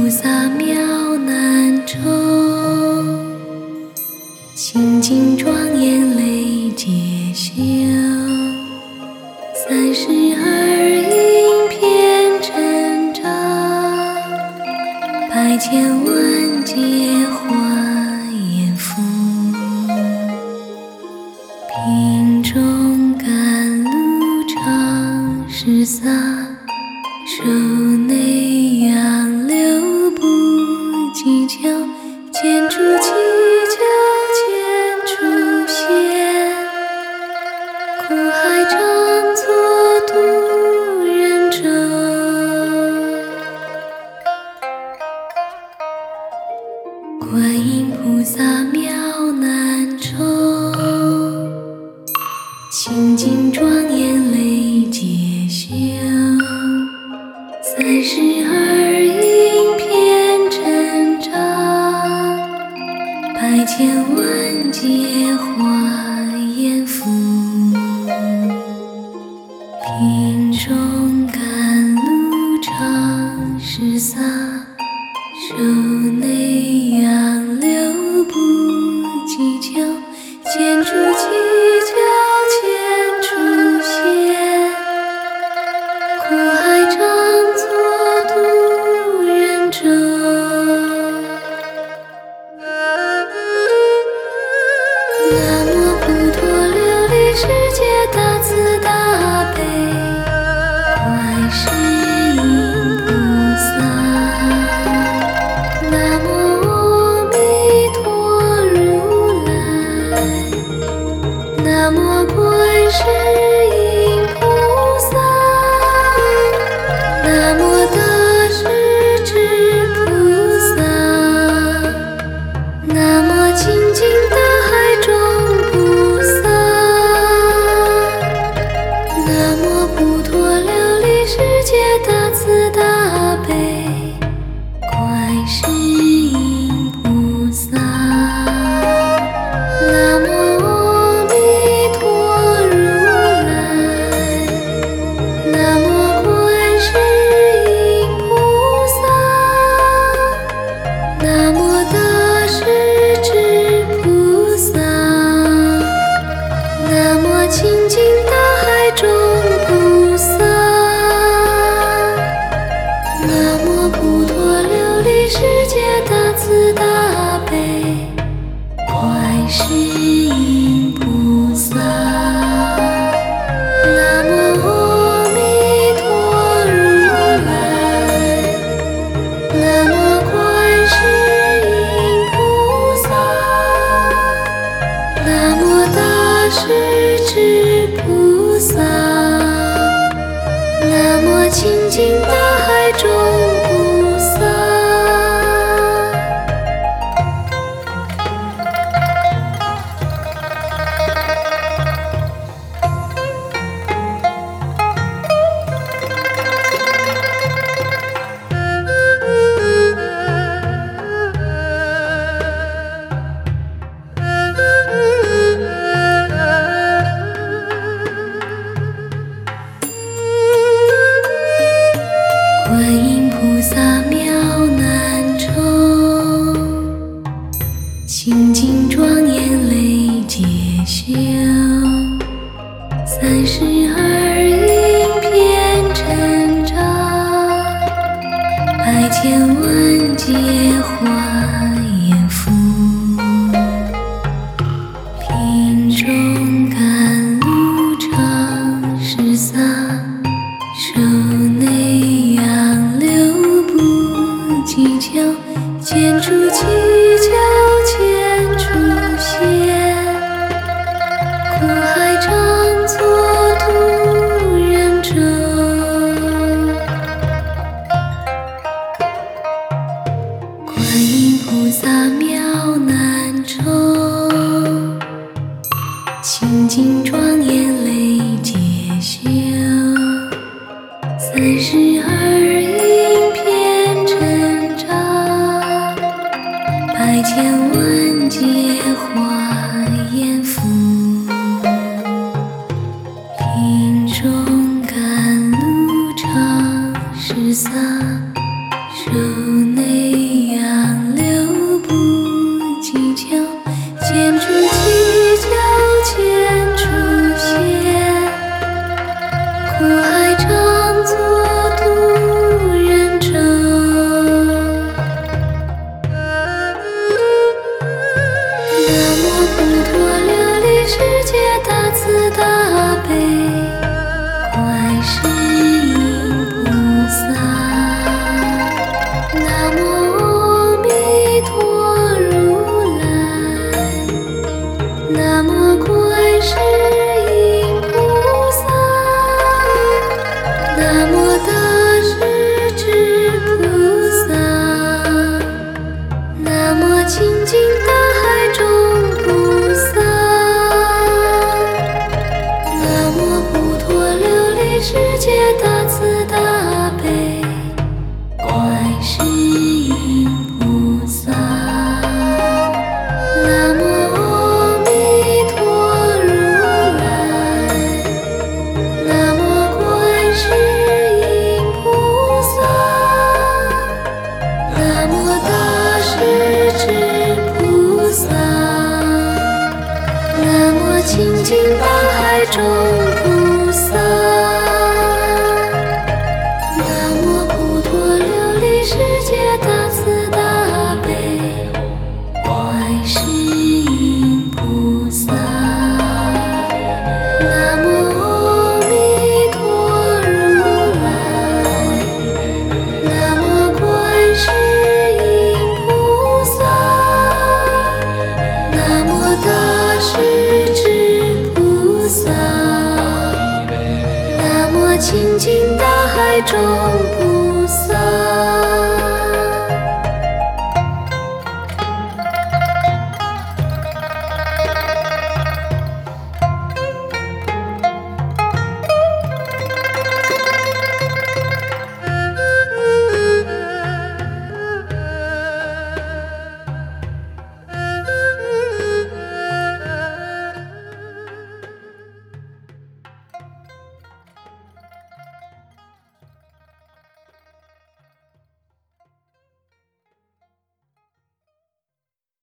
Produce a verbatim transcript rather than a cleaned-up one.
萨妙难酬，清净庄严累劫修。三十二应遍真照，百千万劫华严福。瓶中甘露常施洒，手内杨柳不计较，见诸犄角见诸仙，苦海常作渡人舟。观音菩萨妙难酬，清净庄严累劫修。三十二应遍真照，百千万劫华严福。瓶中甘露常施洒，手内杨柳不计较，见诸犄角见诸仙，苦海常作渡人舟。南无普陀琉璃世界大慈大悲观世音菩萨。南无阿弥陀如来。南无观世音菩萨。南无大势至菩萨。南无清净大海中菩萨。南无普陀琉璃世界大慈大悲观世音菩萨。南无阿弥陀如来。南无观世音菩萨。南无大势至菩萨。南无清净大海中菩萨。南无普陀琉璃世界大慈大悲观世音菩萨。南无阿弥陀如来。南无观世音菩萨。南无大势至菩萨。南无清净大海中菩萨。观音菩萨妙难酬，清净庄严累劫修。三十二应遍真照，百千万劫华严福。瓶中甘露常施洒，手内杨柳不计较，见诸犄角见诸仙，苦海常作渡人舟。观音菩萨妙难酬，清净庄严累劫修。三十二应遍真照，百千万劫华严福。瓶中甘露常施洒，手内杨柳不计较，剑出计较剑出血。苦海常作渡人舟，南无普陀琉璃世界大慈大悲观世音菩萨。南无阿弥陀如来，南无观世音菩萨，南无大势至菩萨，南无清净大海中菩萨，南无普陀琉璃世界大慈大悲观世音菩萨。南无阿弥陀如来，南无观世音菩萨，南无大势至菩萨，南无清净大海中